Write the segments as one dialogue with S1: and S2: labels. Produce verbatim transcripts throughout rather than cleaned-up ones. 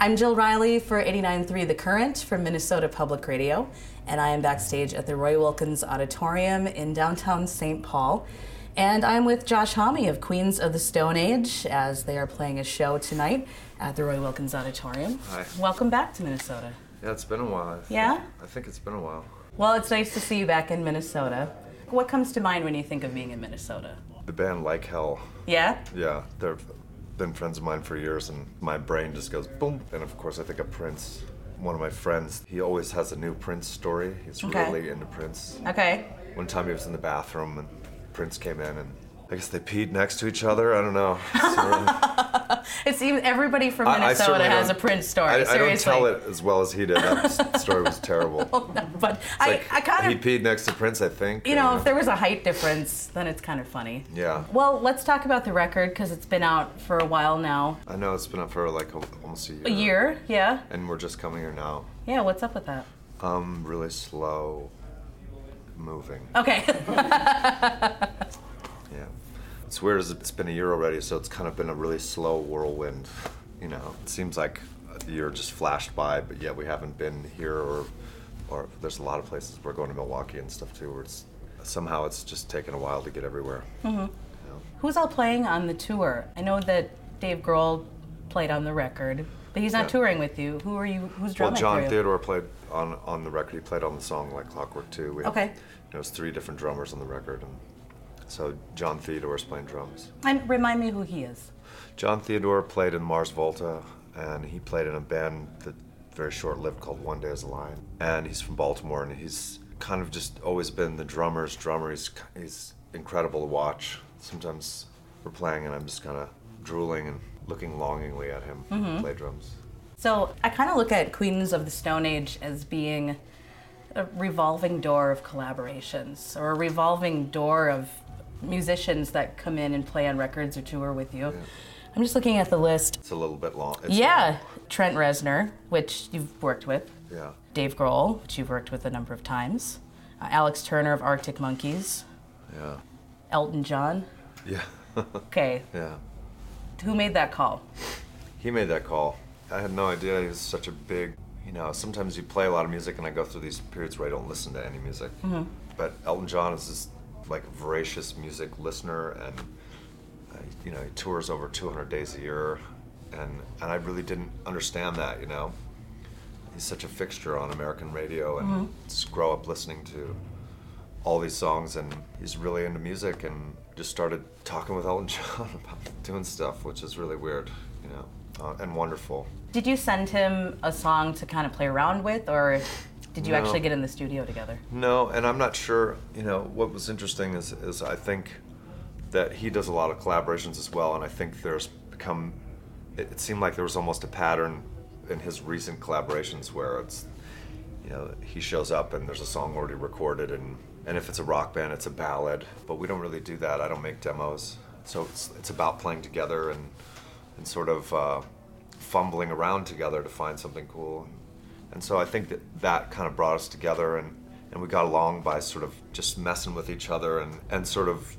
S1: I'm Jill Riley for eighty-nine point three The Current from Minnesota Public Radio, and I am backstage at the Roy Wilkins Auditorium in downtown Saint Paul. And I'm with Josh Homme of Queens of the Stone Age as they are playing a show tonight at the Roy Wilkins Auditorium.
S2: Hi.
S1: Welcome back to Minnesota.
S2: Yeah, it's been a while. I
S1: Yeah?
S2: think, I think it's been a while.
S1: Well, it's nice to see you back in Minnesota. What comes to mind when you think of being in Minnesota?
S2: The band Like Hell.
S1: Yeah?
S2: Yeah, they've been friends of mine for years, and my brain just goes boom. And of course, I think of Prince. One of my friends, he always has a new Prince story. He's
S1: Okay.
S2: really into Prince.
S1: Okay.
S2: One time he was in the bathroom, and Prince came in, and I guess they peed next to each other. I don't know. It's really-
S1: It's even everybody from
S2: I- I
S1: Minnesota
S2: certainly
S1: has a
S2: don't-
S1: Prince story.
S2: I, I
S1: Seriously.
S2: don't tell it as well as he did. That s- story was terrible.
S1: But I,
S2: Like,
S1: I kind
S2: he
S1: of,
S2: peed next to Prince, I think.
S1: you know,
S2: and,
S1: if there was a height difference, then it's kind of funny.
S2: Yeah.
S1: Well, let's talk about the record because it's been out for a while now.
S2: I know it's been up for like a, almost a year.
S1: A year, yeah.
S2: And we're just coming here now.
S1: Yeah, what's up with that?
S2: Um, really slow moving.
S1: Okay.
S2: Yeah. It's weird as it's been a year already, so it's kind of been a really slow whirlwind. You know, it seems like the year just flashed by, but yet we haven't been here, or, or there's a lot of places we're going to Milwaukee and stuff too, where it's somehow it's just taken a while to get everywhere.
S1: Mm-hmm.
S2: You know?
S1: Who's all playing on the tour? I know that Dave Grohl played on the record, but he's not
S2: Yeah.
S1: touring with you. Who are you? Who's
S2: Well,
S1: drumming
S2: John
S1: for you?
S2: Theodore played on on the record. He played on the song Like Clockwork too. We
S1: Okay.
S2: Have, you know, it's three different drummers on the record, and so John Theodore's playing drums.
S1: And remind me who he is.
S2: John Theodore played in Mars Volta, and he played in a band that very short-lived called One Day as a Lion. And he's from Baltimore, and he's kind of just always been the drummer's drummer. He's, he's incredible to watch. Sometimes we're playing, and I'm just kind of drooling and looking longingly at him
S1: Mm-hmm.
S2: play drums.
S1: So I kind of look at Queens of the Stone Age as being a revolving door of collaborations, or a revolving door of musicians that come in and play on records or tour with you.
S2: Yeah.
S1: I'm just looking at the list.
S2: It's a little bit long. It's
S1: Yeah, Trent Reznor, which you've worked with.
S2: long. Yeah.
S1: Dave Grohl, which you've worked with a number of times. Uh, Alex Turner of Arctic Monkeys.
S2: Yeah.
S1: Elton John.
S2: Yeah.
S1: Okay,
S2: Yeah.
S1: who made that call?
S2: He made that call. I had no idea he was such a big, you know, sometimes you play a lot of music and I go through these periods where I don't listen to any music.
S1: Mm-hmm.
S2: But Elton John is this like voracious music listener, and uh, you know, he tours over two hundred days a year, and, and I really didn't understand that, you know. He's such a fixture on American radio, and
S1: Mm-hmm.
S2: just grow up listening to all these songs, and he's really into music, and just started talking with Elton John about doing stuff, which is really weird, you know, uh, and wonderful.
S1: Did you send him a song to kind of play around with, or did you
S2: No.
S1: actually get in the studio together?
S2: No, and I'm not sure, you know, what was interesting is, is I think that he does a lot of collaborations as well, and I think there's become, it, it seemed like there was almost a pattern in his recent collaborations where it's, you know, he shows up and there's a song already recorded, and, and if it's a rock band, it's a ballad, but we don't really do that. I don't make demos. So it's, it's about playing together and, and sort of uh, fumbling around together to find something cool. And so I think that that kind of brought us together, and, and we got along by sort of just messing with each other and, and sort of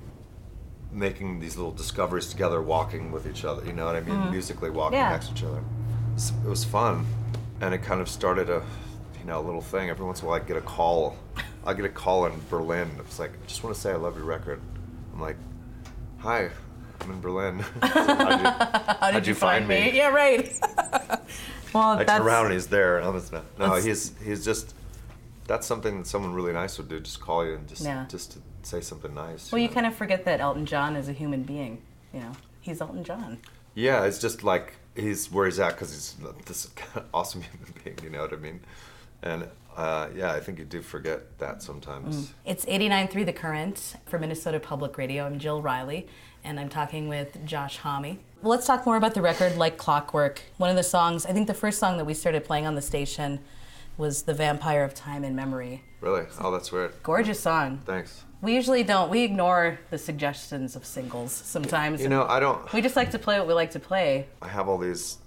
S2: making these little discoveries together, walking with each other, you know what I mean? Musically walking
S1: Yeah.
S2: next to each other. It's- It was fun, and it kind of started a, you know, a little thing. Every once in a while I'd get a call. I'd get a call in Berlin. It's like, I just want to say I love your record. I'm like, hi, I'm in Berlin. How'd you,
S1: How did
S2: you find me?
S1: Yeah, right. Well,
S2: I
S1: that's
S2: turn around and he's there. And I'm just, no,
S1: That's-
S2: he's he's just. That's something that someone really nice would do. Just call you and just
S1: Yeah.
S2: just to say something nice.
S1: well, you
S2: know?
S1: kind of forget that Elton John is a human being. You know, he's Elton John.
S2: Yeah, it's just like he's where he's at because he's this kind of awesome human being. You know what I mean? And uh, yeah, I think you do forget that sometimes.
S1: It's eighty-nine point three The Current for Minnesota Public Radio. I'm Jill Riley, and I'm talking with Josh Homme. Well, let's talk more about the record, Like Clockwork. One of the songs, I think the first song that we started playing on the station was The Vampire of Time and Memory.
S2: Really? Oh, that's weird.
S1: Gorgeous song.
S2: Thanks.
S1: We usually don't, we ignore the suggestions of singles sometimes.
S2: You know, I don't.
S1: We just like to play what we like to play.
S2: I have all these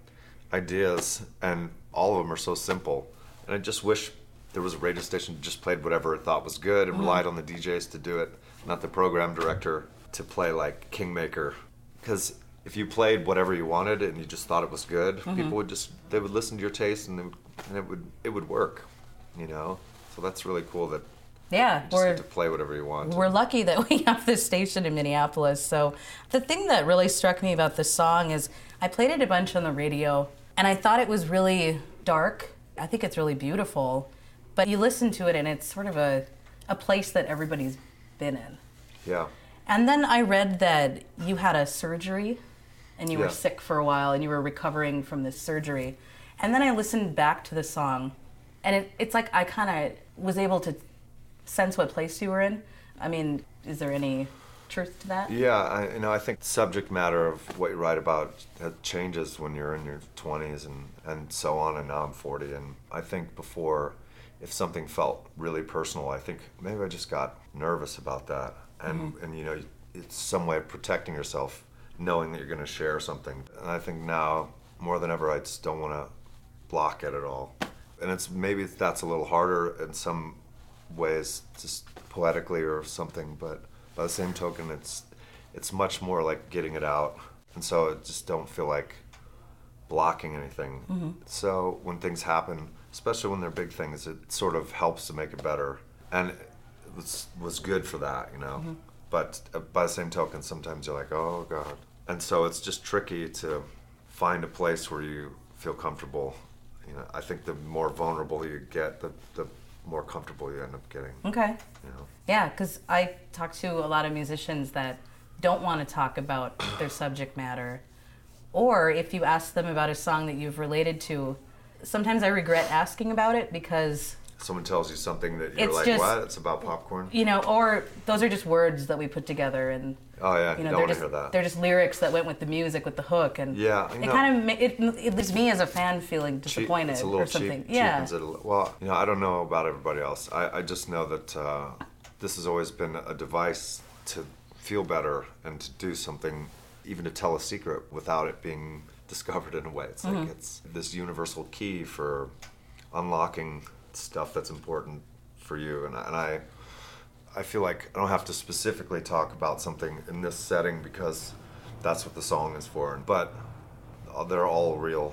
S2: ideas, and all of them are so simple. And I just wish there was a radio station that just played whatever it thought was good and relied on the D Js to do it, not the program director to play like Kingmaker. Because if you played whatever you wanted and you just thought it was good,
S1: Mm-hmm.
S2: people would just they would listen to your taste and, they would, and it would it would work, you know. So that's really cool that
S1: Yeah,
S2: you just
S1: we're
S2: get to play whatever you want.
S1: we're lucky that we have this station in Minneapolis. So the thing that really struck me about this song is I played it a bunch on the radio, and I thought it was really dark. I think it's really beautiful, but you listen to it and it's sort of a a place that everybody's been in.
S2: Yeah.
S1: And then I read that you had a surgery and you were
S2: Yeah.
S1: sick for a while and you were recovering from this surgery. And then I listened back to the song, and it, it's like I kind of was able to sense what place you were in. I mean, is there any truth to that?
S2: Yeah, I, you know, I think the subject matter of what you write about uh, changes when you're in your twenties and, and so on, and now I'm forty. And I think before, if something felt really personal, I think maybe I just got nervous about that. And,
S1: Mm-hmm.
S2: and you know, it's some way of protecting yourself, knowing that you're going to share something. And I think now, more than ever, I just don't want to block it at all. And it's maybe that's a little harder in some ways, just poetically or something, but by the same token, it's it's much more like getting it out. And so I just don't feel like blocking anything.
S1: Mm-hmm.
S2: So when things happen, especially when they're big things, it sort of helps to make it better. And it was, was good for that, you know.
S1: Mm-hmm.
S2: But uh, by the same token, sometimes you're like, oh, God. And so it's just tricky to find a place where you feel comfortable. You know, I think the more vulnerable you get, the, the more comfortable you end up getting.
S1: Okay.
S2: You know?
S1: Yeah, because I talk to a lot of musicians that don't want to talk about their subject matter. Or if you ask them about a song that you've related to, sometimes I regret asking about it because,
S2: Someone tells you something that you're
S1: It's
S2: like,
S1: just-
S2: what? It's about popcorn?
S1: you know, or those are just words that we put together, and
S2: Oh, yeah,
S1: you
S2: you
S1: know,
S2: don't
S1: they're
S2: want to
S1: just
S2: hear that.
S1: they're just lyrics that went with the music, with the hook, and
S2: Yeah, I
S1: it
S2: know.
S1: kind of ma- it, it leaves me as a fan feeling
S2: Cheap-
S1: disappointed
S2: it's a little
S1: or something.
S2: cheap,
S1: yeah.
S2: cheapens it a li- well, you know, I don't know about everybody else. I, I just know that uh, this has always been a device to feel better and to do something, even to tell a secret without it being discovered in a way. It's
S1: Mm-hmm.
S2: like it's this universal key for unlocking stuff that's important for you. And, I- and I, I feel like I don't have to specifically talk about something in this setting because that's what the song is for. But uh, they're all real,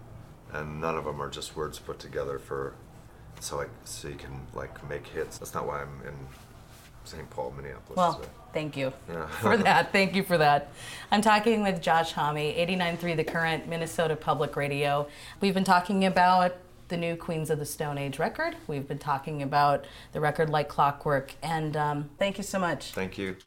S2: and none of them are just words put together for so like so you can like make hits. That's not why I'm in Saint Paul, Minneapolis.
S1: Well,
S2: today.
S1: thank you
S2: Yeah.
S1: for that. Thank you for that. I'm talking with Josh Homme, eighty-nine point three The Current, Minnesota Public Radio. We've been talking about the new Queens of the Stone Age record. We've been talking about the record Like Clockwork. And um, thank you so much.
S2: Thank you.